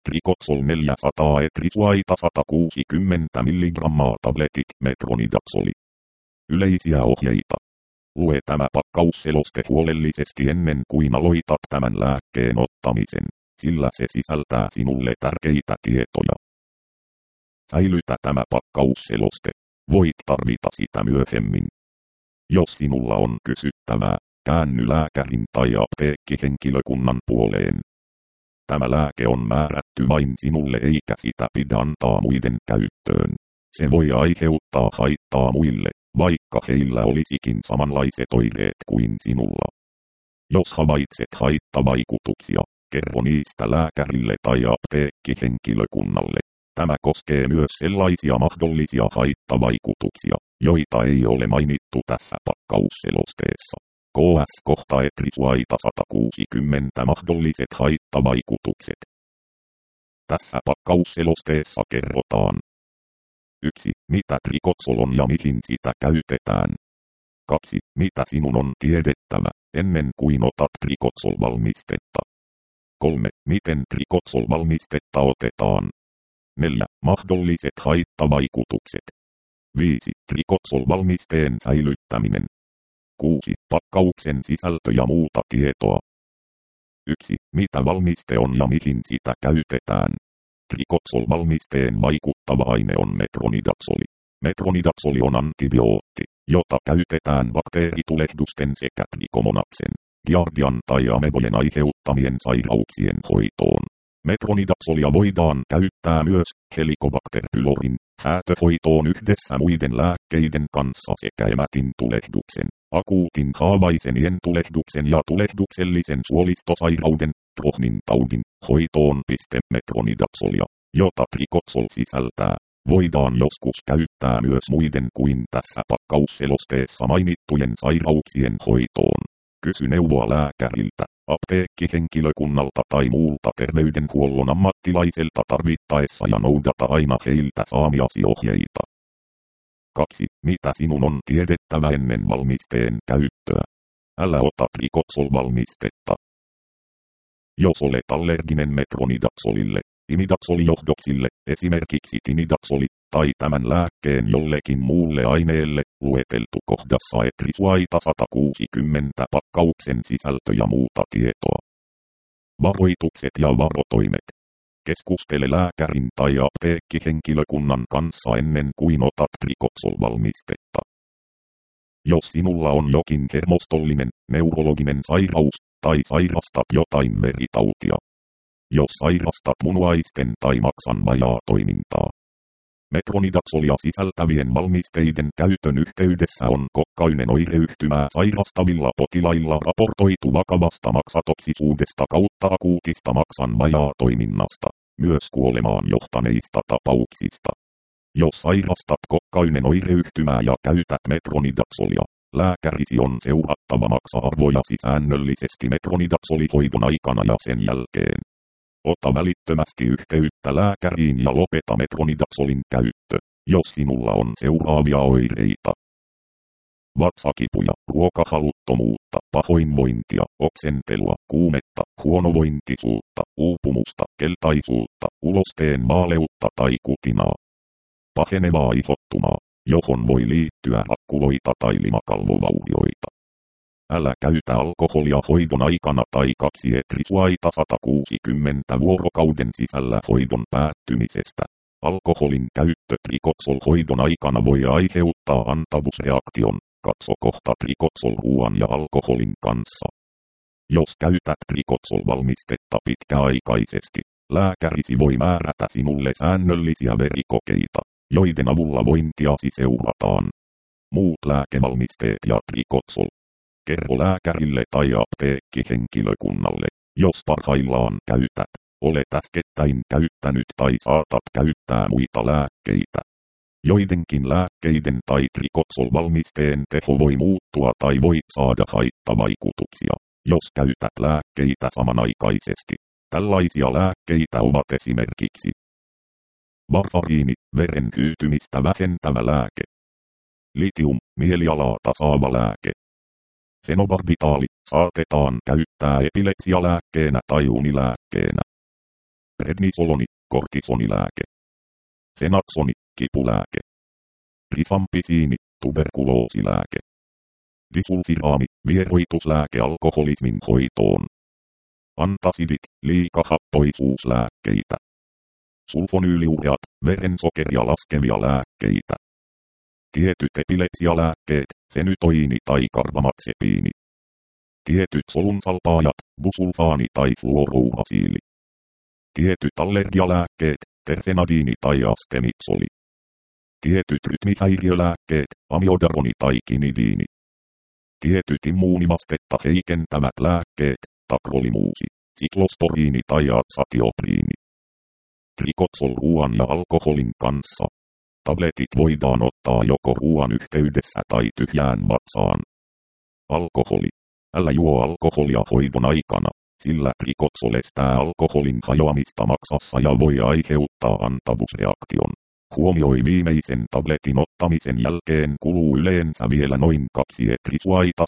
Trikotsol 400 etrisuaita 160 mg tabletit metronidaksoli. Yleisiä ohjeita. Lue tämä pakkausseloste huolellisesti ennen kuin aloitat tämän lääkkeen ottamisen, sillä se sisältää sinulle tärkeitä tietoja. Säilytä tämä pakkausseloste. Voit tarvita sitä myöhemmin. Jos sinulla on kysyttävää, käänny lääkärin tai apteekkihenkilökunnan puoleen. Tämä lääke on määrätty vain sinulle eikä sitä pidä antaa muiden käyttöön. Se voi aiheuttaa haittaa muille, vaikka heillä olisikin samanlaiset oireet kuin sinulla. Jos havaitset haittavaikutuksia, kerro niistä lääkärille tai apteekkihenkilökunnalle. Tämä koskee myös sellaisia mahdollisia haittavaikutuksia, joita ei ole mainittu tässä pakkausselosteessa. KS-kohta etrisuaita 160 mahdolliset haittavaikutukset. Tässä pakkausselosteessa kerrotaan. 1. Mitä trikotsol on ja mihin sitä käytetään. 2. Mitä sinun on tiedettävä, ennen kuin otat trikotsol-valmistetta. 3. Miten trikotsol-valmistetta otetaan. 4. Mahdolliset haittavaikutukset. 5. Trikotsol-valmisteen säilyttäminen. 6. Pakkauksen sisältö ja muuta tietoa. 1. Mitä valmiste on ja mihin sitä käytetään. Trikotsol-valmisteen vaikuttava aine on metronidaksoli. Metronidaksoli on antibiootti, jota käytetään bakteeritulehdusten sekä trikomonaksen, giardian tai amebojen aiheuttamien sairauksien hoitoon. Metronidaksolia voidaan käyttää myös Helicobacter pylorin häätöhoitoon yhdessä muiden lääkkeiden kanssa sekä emätin tulehduksen, akuutin haavaisen tulehduksen ja tulehduksellisen suolistosairauden, Crohnin taudin, hoitoon. Metronidaksolia, jota trikotsol sisältää, voidaan joskus käyttää myös muiden kuin tässä pakkausselosteessa mainittujen sairauksien hoitoon. Kysy neuvoa lääkäriltä, apteekkihenkilökunnalta tai muulta terveydenhuollon ammattilaiselta tarvittaessa ja noudata aina heiltä saamiasi ohjeita. 2. Mitä sinun on tiedettävä ennen valmisteen käyttöä? Älä ota trikotsol-valmistetta. Jos olet allerginen metronidaksolille, imidaksolijohdoksille, esimerkiksi timidaksoli, tai tämän lääkkeen jollekin muulle aineelle, lueteltu kohdassa etrisuaita 160 pakkauksen sisältö ja muuta tietoa. Varoitukset ja varotoimet. Keskustele lääkärin tai apteekkihenkilökunnan kanssa ennen kuin otat trikotsol-valmistetta. Jos sinulla on jokin hermostollinen, neurologinen sairaus, tai sairastat jotain veritautia. Jos sairastat munuaisten tai maksan vajaatoimintaa. Metronidaksolia sisältävien valmisteiden käytön yhteydessä on kokkainen oireyhtymää sairastavilla potilailla raportoitu vakavasta maksatoksisuudesta kautta akuutista maksan vajaatoiminnasta, myös kuolemaan johtaneista tapauksista. Jos sairastat kokkainen oireyhtymää ja käytät metronidaksolia, lääkärisi on seurattava maksa-arvojasi säännöllisesti metronidaksolihoidon aikana ja sen jälkeen. Ota välittömästi yhteyttä lääkäriin ja lopeta metronidaksolin käyttö, jos sinulla on seuraavia oireita. Vatsakipuja, ruokahaluttomuutta, pahoinvointia, oksentelua, kuumetta, huonovointisuutta, uupumusta, keltaisuutta, ulosteen vaaleutta tai kutinaa. Pahenevaa ihottumaa, johon voi liittyä rakkuloita tai limakalvovaurioita. Älä käytä alkoholia hoidon aikana tai 2 etrisuaita 160 vuorokauden sisällä hoidon päättymisestä. Alkoholin käyttö trikotsol-hoidon aikana voi aiheuttaa antavuusreaktion, katso kohta trikotsol-ruoan ja alkoholin kanssa. Jos käytät trikotsol-valmistetta pitkäaikaisesti, lääkärisi voi määrätä sinulle säännöllisiä verikokeita, joiden avulla vointiasi seurataan. Muut lääkevalmisteet ja trikotsol. Kerro lääkärille tai apteekkihenkilökunnalle, jos parhaillaan käytät, olet äskettäin käyttänyt tai saatat käyttää muita lääkkeitä. Joidenkin lääkkeiden tai trikotsol-valmisteen teho voi muuttua tai voit saada haittavaikutuksia, jos käytät lääkkeitä samanaikaisesti. Tällaisia lääkkeitä ovat esimerkiksi varfariini, veren hyytymistä vähentävä lääke. Litium, mielialaa tasaava lääke. Fenobarbitaali, saatetaan käyttää epilepsialääkkeenä tai unilääkkeenä. prednisoloni, kortisonilääke. Fenaksoni, kipulääke. Rifampisiini, tuberkuloosilääke. Disulfiraami, vieroituslääke alkoholismin hoitoon. Antasidit, liikahappoisuuslääkkeitä. Sulfonyyliureat, verensokeria laskevia lääkkeitä. Tietyt epilepsialääkkeet, fenytoiini tai karbamaxepiini. Tietyt solunsalpaajat, busulfaani tai fluorourasiili. Tietyt allergialääkkeet, terfenadiini tai astemitsoli. Tietyt rytmihäiriölääkkeet, amiodaroni tai kinidiini. Tietyt immuunivastetta heikentävät lääkkeet, takrolimuusi, siklosporiini tai atsatiopriini. Trikotsol ruoan ja alkoholin kanssa. Tabletit voidaan ottaa joko ruoan yhteydessä tai tyhjään vatsaan. Alkoholi. Älä juo alkoholia hoidon aikana, sillä trikotsol estää alkoholin hajoamista maksassa ja voi aiheuttaa antabusreaktion. Huomioi viimeisen tabletin ottamisen jälkeen kuluu yleensä vielä noin 2 etrisuaita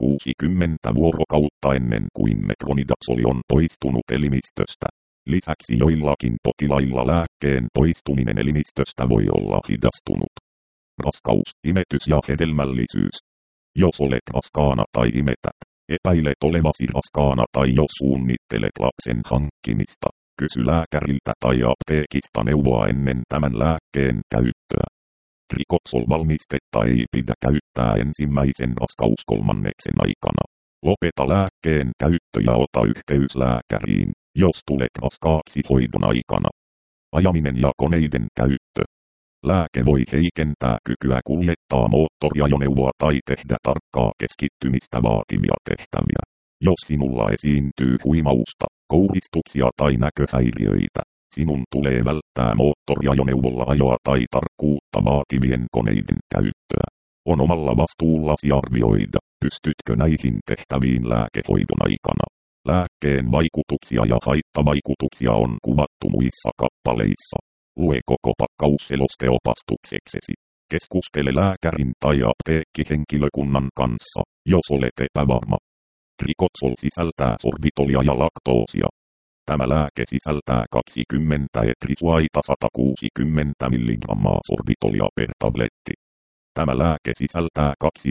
160 vuorokautta ennen kuin metronidaksoli on poistunut elimistöstä. Lisäksi joillakin potilailla lääkkeen poistuminen elimistöstä voi olla hidastunut. Raskaus, imetys ja hedelmällisyys. Jos olet raskaana tai imetät, epäilet olevasi raskaana tai jos suunnittelet lapsen hankkimista, kysy lääkäriltä tai apteekista neuvoa ennen tämän lääkkeen käyttöä. Trikotsol-valmistetta ei pidä käyttää ensimmäisen raskauskolmanneksen aikana. Lopeta lääkkeen käyttö ja ota yhteys lääkäriin, jos tulet raskaaksi hoidon aikana. Ajaminen ja koneiden käyttö. Lääke voi heikentää kykyä kuljettaa moottoriajoneuvoa tai tehdä tarkkaa keskittymistä vaativia tehtäviä. Jos sinulla esiintyy huimausta, kouristuksia tai näköhäiriöitä, sinun tulee välttää moottoriajoneuvolla ajoa tai tarkkuutta vaativien koneiden käyttöä. On omalla vastuullasi arvioida, pystytkö näihin tehtäviin lääkehoidon aikana. Lääkkeen vaikutuksia ja haittavaikutuksia on kuvattu muissa kappaleissa. Lue koko pakkausseloste opastukseksesi. Keskustele lääkärin tai apteekkihenkilökunnan kanssa, jos olet epävarma. Trikotsol sisältää sorbitolia ja laktoosia. Tämä lääke sisältää 20 etrisuaita 160 mg sorbitolia per tabletti. Tämä lääke sisältää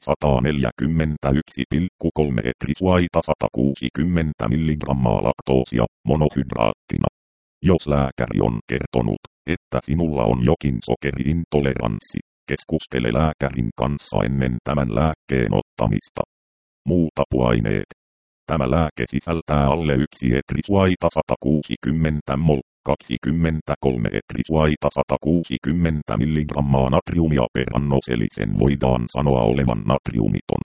241,3 etrisuaita 160 mg laktoosia monohydraattina. Jos lääkäri on kertonut, että sinulla on jokin sokeriintoleranssi, keskustele lääkärin kanssa ennen tämän lääkkeen ottamista. Muut apuaineet. Tämä lääke sisältää alle 1 etrisuaita 160 mol, 23 etrisuaita 160 mg natriumia per annos eli sen voidaan sanoa olevan natriumiton.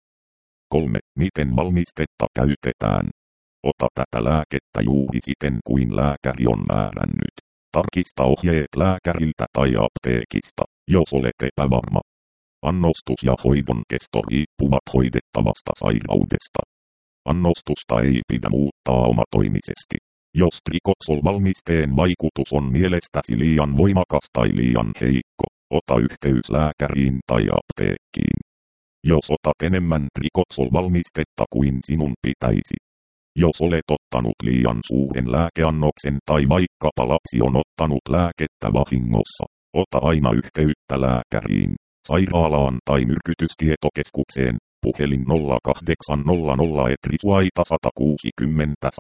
3. Miten valmistetta käytetään? Ota tätä lääkettä juuri siten kuin lääkäri on määrännyt. Tarkista ohjeet lääkäriltä tai apteekista, jos olet epävarma. Annostus ja hoidon kesto riippuvat hoidettavasta sairaudesta. Annostusta ei pidä muuttaa omatoimisesti. Jos trikotsol-valmisteen vaikutus on mielestäsi liian voimakas tai liian heikko, ota yhteys lääkäriin tai apteekkiin. Jos otat enemmän trikotsol-valmistetta kuin sinun pitäisi. Jos olet ottanut liian suuren lääkeannoksen tai vaikkapa lapsi on ottanut lääkettä vahingossa, ota aina yhteyttä lääkäriin, sairaalaan tai myrkytystietokeskukseen, puhelin 0800 etrisuaita 160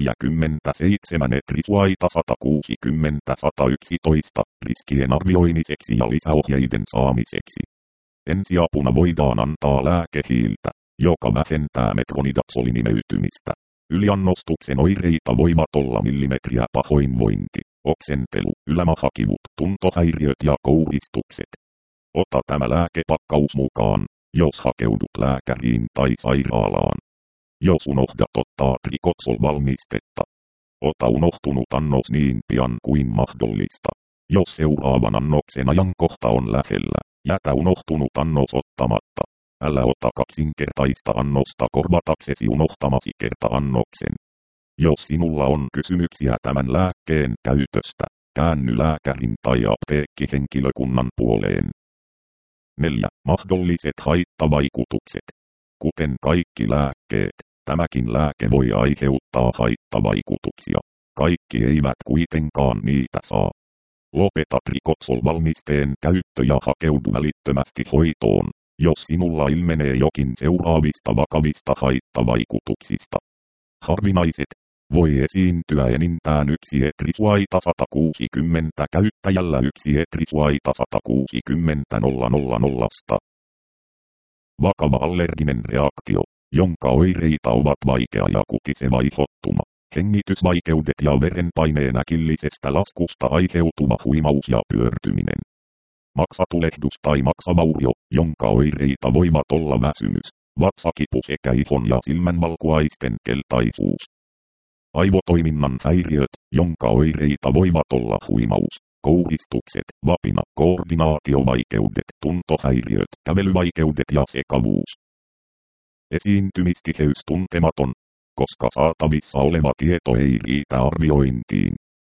147 etrisuaita 160 111 riskien arvioimiseksi ja lisäohjeiden saamiseksi. Ensiapuna voidaan antaa lääkehiiltä, joka vähentää metronidaksolin imeytymistä. Yliannostuksen oireita voivat olla millimetriä pahoinvointi, oksentelu, ylämahakivut, tuntohäiriöt ja kouristukset. Ota tämä lääkepakkaus mukaan, jos hakeudut lääkäriin tai sairaalaan. Jos unohdat ottaa trikotsol-valmistetta, ota unohtunut annos niin pian kuin mahdollista. Jos seuraavan annoksen ajankohta on lähellä, jätä unohtunut annos ottamatta. Älä ota kaksinkertaista annosta korvataksesi unohtamasi kerta-annoksen. Jos sinulla on kysymyksiä tämän lääkkeen käytöstä, käänny lääkärin tai apteekkihenkilökunnan puoleen. 4. Mahdolliset haittavaikutukset. Kuten kaikki lääkkeet, tämäkin lääke voi aiheuttaa haittavaikutuksia. kaikki eivät kuitenkaan niitä saa. Lopeta Trikosol-valmisteen käyttö ja hakeudu välittömästi hoitoon, jos sinulla ilmenee jokin seuraavista vakavista haittavaikutuksista. Harvinaiset. Voi esiintyä enintään yksi etrisuaita 160 käyttäjällä yksi etrisuaita 160 000. Vakava allerginen reaktio, jonka oireita ovat vaikea ja kutiseva ihottuma, hengitysvaikeudet ja verenpaineen äkillisestä laskusta aiheutuva huimaus ja pyörtyminen. Maksatulehdus tai maksavaurio, jonka oireita voivat olla väsymys, vatsakipu sekä ihon ja silmänvalkuaisten keltaisuus. Aivotoiminnan häiriöt, jonka oireita voivat olla huimaus, kouristukset, vapina, koordinaatiovaikeudet, tuntohäiriöt, kävelyvaikeudet ja sekavuus. Esiintymistiheys tuntematon, koska saatavissa oleva tieto ei riitä arviointiin.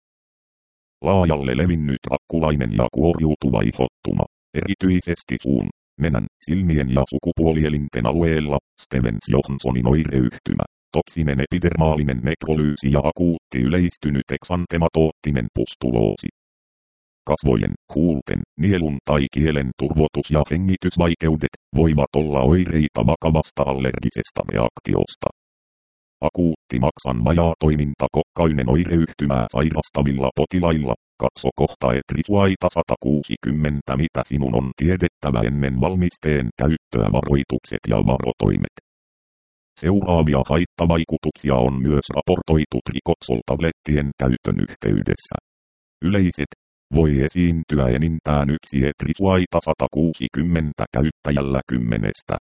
Laajalle levinnyt rakkulainen ja kuoriutuva ihottuma, erityisesti suun, nenän, silmien ja sukupuolielinten alueella, Stevens-Johnsonin oireyhtymä, toksinen epidermaalinen nekrolyysi ja akuutti yleistynyt eksantematoottinen pustuloosi. Kasvojen, huulten, nielun tai kielen turvotus ja hengitysvaikeudet voivat olla oireita vakavasta allergisesta reaktiosta. Akuutti maksan vajaatoiminta kokkainen oireyhtymää sairastavilla potilailla, katso kohta etrisuaita 160 mitä sinun on tiedettävä ennen valmisteen käyttöä varoitukset ja varotoimet. Seuraavia haittavaikutuksia on myös raportoitu Trikosol-tablettien käytön yhteydessä. Yleiset. Voi esiintyä enintään yksi etrisuaita 160 käyttäjällä 10.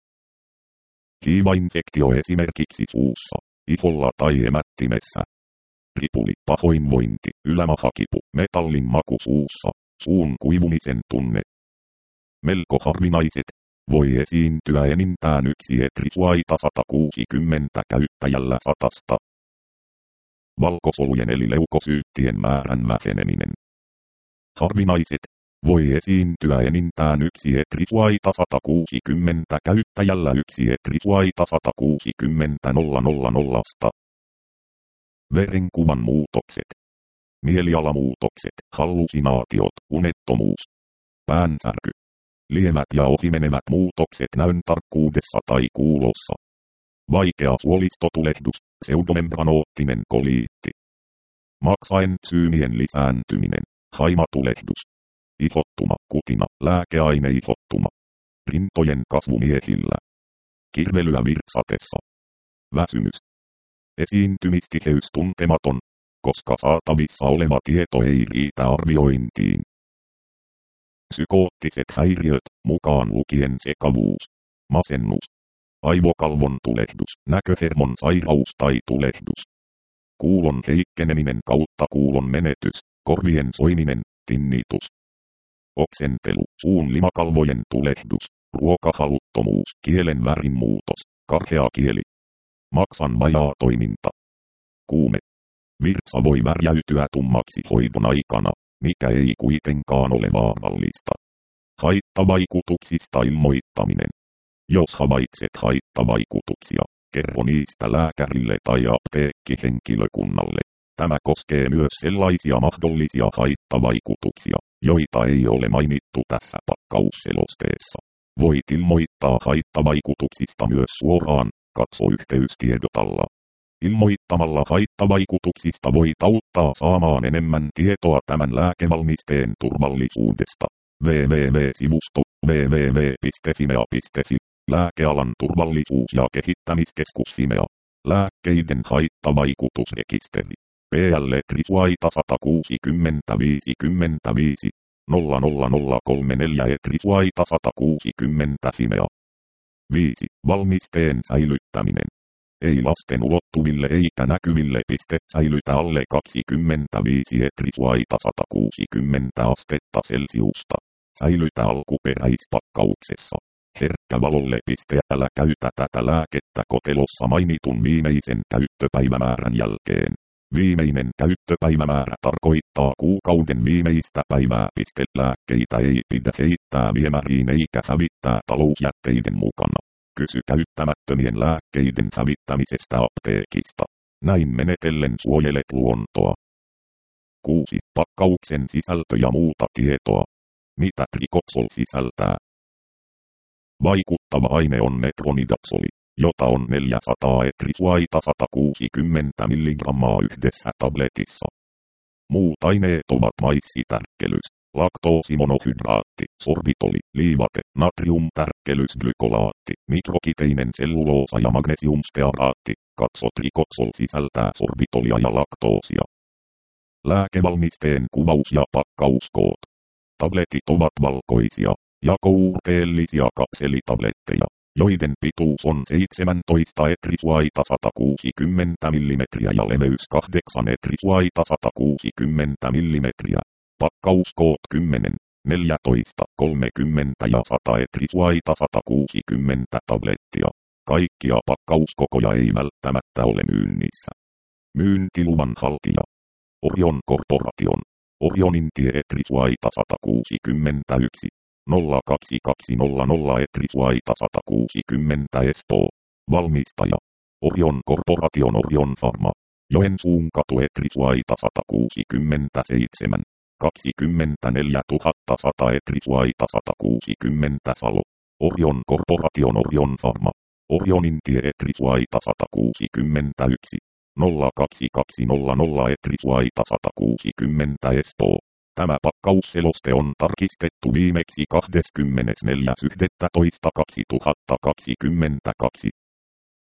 Hiivainfektio esimerkiksi suussa, iholla tai emättimessä. Ripuli, pahoinvointi, ylämahakipu, metallin maku suussa, suun kuivumisen tunne. Melko harvinaiset. Voi esiintyä enintään yksi etrisuaita 160 käyttäjällä 100. Valkosolujen eli leukosyyttien määrän väheneminen. Harvinaiset. Voi esiintyä enintään yksi etrisuaita 160 käyttäjällä yksi etrisuaita 160 000. Verenkuvan muutokset. Mielialamuutokset, hallusinaatiot, unettomuus. Päänsärky. Lievät ja ohimenevät muutokset näön tarkkuudessa tai kuulossa. Vaikea suolistotulehdus, pseudomembranoottinen koliitti. Maksaentsyymien lisääntyminen, haimatulehdus. Ihottuma, kutina, lääkeaineihottuma. Rintojen kasvu miehillä. Kirvelyä virsatessa. Väsymys. Esiintymistiheys tuntematon, koska saatavissa oleva tieto ei riitä arviointiin. Psykoottiset häiriöt, mukaan lukien sekavuus, masennus, aivokalvon tulehdus, näköhermon sairaus tai tulehdus. Kuulon heikkeneminen kautta kuulon menetys, korvien soiminen, tinnitus. Oksentelu, suun limakalvojen tulehdus, ruokahaluttomuus, kielen värin muutos, karhea kieli. Maksan vajaatoiminta. Kuume. Virtsa voi värjäytyä tummaksi hoidon aikana, mikä ei kuitenkaan ole vaarallista. Haittavaikutuksista ilmoittaminen. Jos havaitset haittavaikutuksia, kerro niistä lääkärille tai apteekkihenkilökunnalle. Tämä koskee myös sellaisia mahdollisia haittavaikutuksia, joita ei ole mainittu tässä pakkausselosteessa. Voit ilmoittaa haittavaikutuksista myös suoraan, katso yhteystiedot alla. Ilmoittamalla haittavaikutuksista voit auttaa saamaan enemmän tietoa tämän lääkevalmisteen turvallisuudesta. www.sivusto www.fimea.fi Lääkealan turvallisuus- ja kehittämiskeskus Fimea. Lääkkeiden haittavaikutusrekisteri. PL Etrisuaita 160 55 00034 Etrisuaita 160 Fimea. 5. Valmisteen säilyttäminen. Ei lasten ulottuville eikä näkyville. Säilytä alle 25 etrisuaita 160 astetta Celsiusta. Säilytä alkuperäispakkauksessa. Herkkä valolle. Älä käytä tätä lääkettä kotelossa mainitun viimeisen käyttöpäivämäärän jälkeen. Viimeinen käyttöpäivämäärä tarkoittaa kuukauden viimeistä päivää. Lääkkeitä ei pidä heittää viemäriin eikä hävittää talousjätteiden mukana. Kysy käyttämättömien lääkkeiden hävittämisestä apteekista. Näin menetellen suojelet luontoa. 6. Pakkauksen sisältö ja muuta tietoa. Mitä trikoksol sisältää? Vaikuttava aine on metronidaksoli, jota on 400 etrisuaita 160 mg yhdessä tabletissa. Muut aineet ovat maissitärkkelys, laktoosimonohydraatti, sorbitoli, liivate, natriumtärkkelys, glykolaatti, mikrokiteinen selluloosa ja magnesiumstearaatti. Trikoksol sisältää sorbitolia ja laktoosia. Lääkevalmisteen kuvaus ja pakkauskoot. Tabletit ovat valkoisia, jakouurteellisia kapselitabletteja, joiden pituus on 17 etrisuaita 160 mm ja leveys 8 etrisuaita 160 mm. Pakkauskoot 10, 14, 30 ja 100 etrisuaita 160 tablettia. Kaikkia pakkauskokoja ei välttämättä ole myynnissä. Myyntiluvan haltija. Orion Corporation. Orionin tie etrisuaita 161. 02200 etrisuaita 160 Espoo. Valmistaja. Orion Corporation Orion Pharma. Joensuun katu etrisuaita 167. 24 100 etrisuaita 160 Salo. Orion Corporation Orion Pharma. Orionin tie etrisuaita 161. 02200 etrisuaita 160 Espoo. Tämä pakkausseloste on tarkistettu viimeksi 24.11.2022.